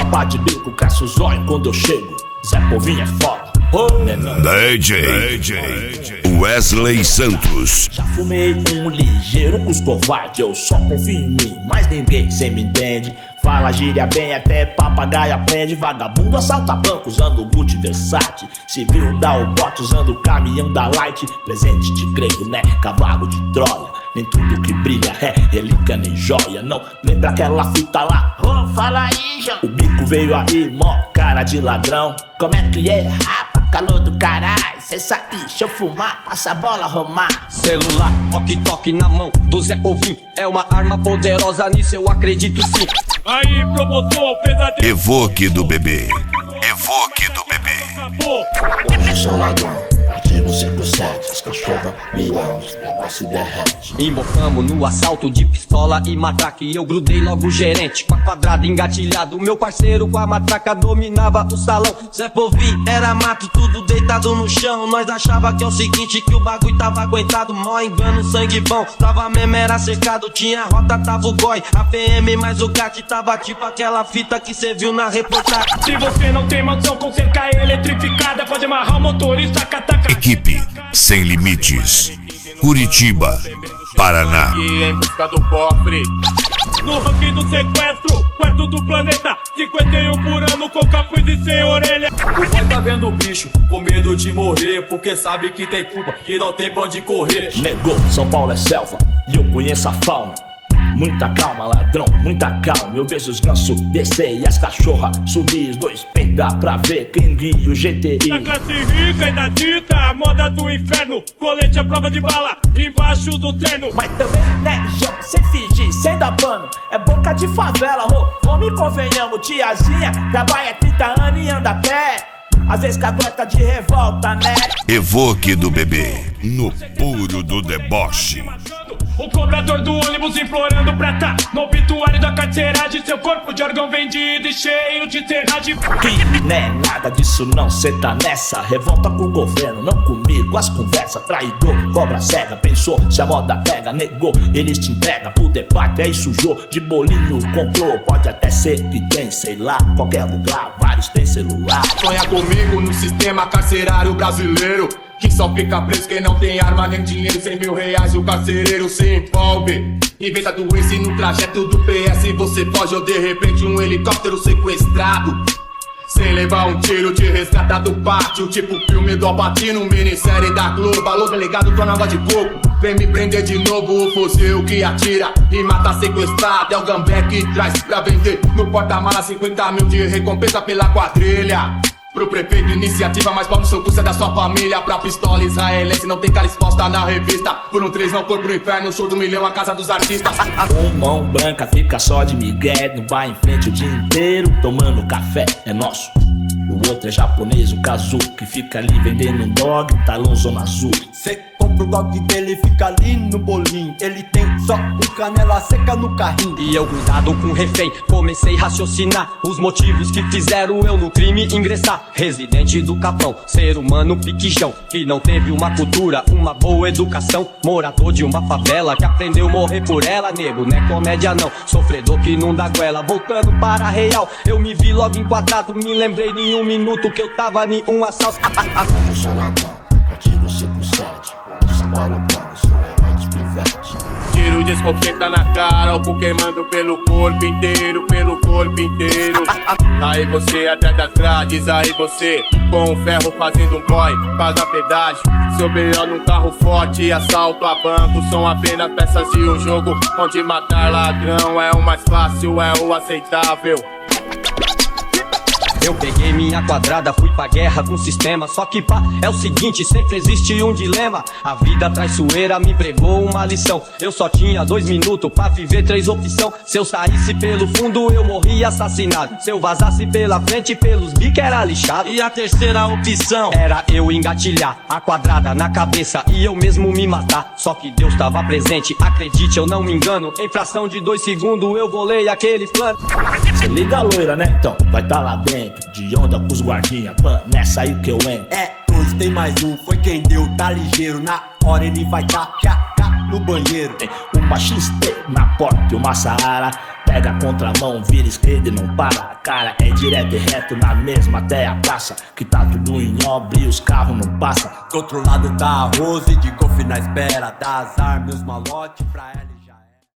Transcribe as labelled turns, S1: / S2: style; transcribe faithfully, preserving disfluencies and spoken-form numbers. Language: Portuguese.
S1: tropa de bico, cresce os olhos quando eu chego. Zé Povinho é foda. Oh,
S2: D J, D J Wesley Santos.
S1: Já fumei um ligeiro com os covardes, eu só confio em mim, mas ninguém cê me entende. Fala gíria bem, até papagaio aprende. Vagabundo assalta banco usando Gucci Versace. Civil dá o bote usando o caminhão da Light. Presente de grego, né? Cavalo de Troia. Nem tudo que brilha é relíquia nem joia. Não lembra aquela fita lá? Oh, fala aí, João. O bico veio aí, mó cara de ladrão. Como é que é, rapa? Calor do caralho. Cê sair, deixa eu fumar, passa a bola romar.
S3: Celular, toque-toque na mão do Zé Povinho. É uma arma poderosa, nisso eu acredito sim.
S4: Aí, promotor, pesadelo.
S2: Evoque do bebê. Evoque do bebê.
S1: Hoje sou ladrão, ativo cinco sete. As cachorras miam, os negócios se derrete.
S3: Embocamos no assalto de pistola e matraca. E eu grudei logo o gerente com a quadrada engatilhado. Meu parceiro com a matraca dominava o salão. Zé Povinho era mato, tudo deitado no chão. Nós achava que é o seguinte, que o bagulho tava aguentado. Mó engano, sangue bom, tava mesmo, era cercado. Tinha rota, tava o goi, a P M mais o gat. Tava tipo aquela fita que cê viu na reportagem.
S4: Se você não tem mansão com cerca eletrificada, pode amarrar o motorista, cataca.
S2: Equipe Sem Limites, Curitiba, Paraná.
S4: E em busca do cofre. No ranking do sequestro, quarto do planeta. Cinquenta e um por ano com capuz e sem orelha.
S5: O boy tá vendo o bicho, com medo de morrer, porque sabe que tem culpa, que não tem pra onde correr.
S1: Negou, São Paulo é selva e eu conheço a fauna. Muita calma, ladrão, muita calma. Eu vejo os gansos descer e as cachorras subir. Os dois peida pra ver quem guia o G T I.
S4: Na classe rica e da dita, a moda do inferno. Colete à prova de bala, embaixo do terno.
S1: Mas também, né, João, sem fingir, sem dar pano. É boca de favela, ô, oh, me convenhamos, tiazinha. Trabalha trinta anos e anda a pé. Às vezes cagueta de revolta, né?
S2: Evoque do bebê, no puro do deboche.
S4: O cobrador do ônibus implorando pra tá no obituário da carteiragem. Seu corpo de órgão vendido e cheio de serragem.
S1: Que né, nada disso não, cê tá nessa. Revolta com o governo, não comigo. As conversas, traidor, cobra cega. Pensou, se a moda pega, negou. Eles te entregam pro debate, aí sujou. De bolinho comprou, pode até ser que tem, sei lá. Qualquer lugar, vários tem celular.
S5: Sonha comigo no sistema carcerário brasileiro, que só fica preso quem não tem arma nem dinheiro. Cem mil reais o carcereiro se envolve. Inventa doença no trajeto do P S. Você foge ou de repente um helicóptero sequestrado, sem levar um tiro, te resgata do pátio. Tipo filme do Alpatino, minissérie da Globo. Alô delegado, tô na água de coco. Vem me prender de novo, o fuzil que atira e mata sequestrado. É o gambé que traz pra vender no porta-mala. Cinquenta mil de recompensa pela quadrilha. Pro prefeito, iniciativa, mas pau no seu curso é da sua família. Pra pistola israelense, não tem cara exposta na revista. Por um três não for pro inferno, show do milhão, a casa dos artistas.
S1: Um mão branca fica só de migué, não vai em frente o dia inteiro tomando café, é nosso. O outro é japonês, o Kazu, que fica ali vendendo um dog, talão zona azul.
S6: Cê compra o dog dele, fica ali no bolinho. Ele tem só um canela seca no carrinho.
S3: E eu cuidado com o refém, comecei a raciocinar os motivos que fizeram eu no crime ingressar. Residente do Capão, ser humano piquichão, que não teve uma cultura, uma boa educação. Morador de uma favela, que aprendeu a morrer por ela. Nego, não é comédia não, sofredor que não dá goela. Voltando para a real, eu me vi logo enquadrado. Me lembrei em um minuto que eu tava em um assalto.
S1: Eu sou ladrão, ativo cinco sete. São Paulo, plano, sou herói de pivete.
S4: Tiro de escopeta na cara, o queimando pelo corpo inteiro, pelo corpo inteiro. Aí você atrás das grades, aí você com o ferro fazendo um boy, faz a pedágio. Seu B O num carro forte, assalto a banco. São apenas peças de um jogo onde matar ladrão é o mais fácil, é o aceitável.
S3: Eu peguei minha quadrada, fui pra guerra com o sistema. Só que pá, é o seguinte, sempre existe um dilema. A vida traiçoeira me pregou uma lição. Eu só tinha dois minutos pra viver três opções. Se eu saísse pelo fundo, eu morria assassinado. Se eu vazasse pela frente, pelos biques era lixado.
S5: E a terceira opção
S3: era eu engatilhar a quadrada na cabeça e eu mesmo me matar. Só que Deus tava presente, acredite, eu não me engano. Em fração de dois segundos eu bolei aquele plano.
S1: Cê liga a loira, né? Então vai tá lá dentro, de onda com os guardinha, pan, nessa aí que eu entro.
S6: É, hoje tem mais um, foi quem deu, tá ligeiro. Na hora ele vai tá, já, já, no banheiro.
S1: Tem uma X T na porta e uma Saara. pega a contramão, vira esquerda e não para. Cara, é direto e reto na mesma até a praça, que tá tudo em obra e os carros não passam.
S6: Do outro lado tá a Rose de golfe na espera das armas, os malotes pra ela.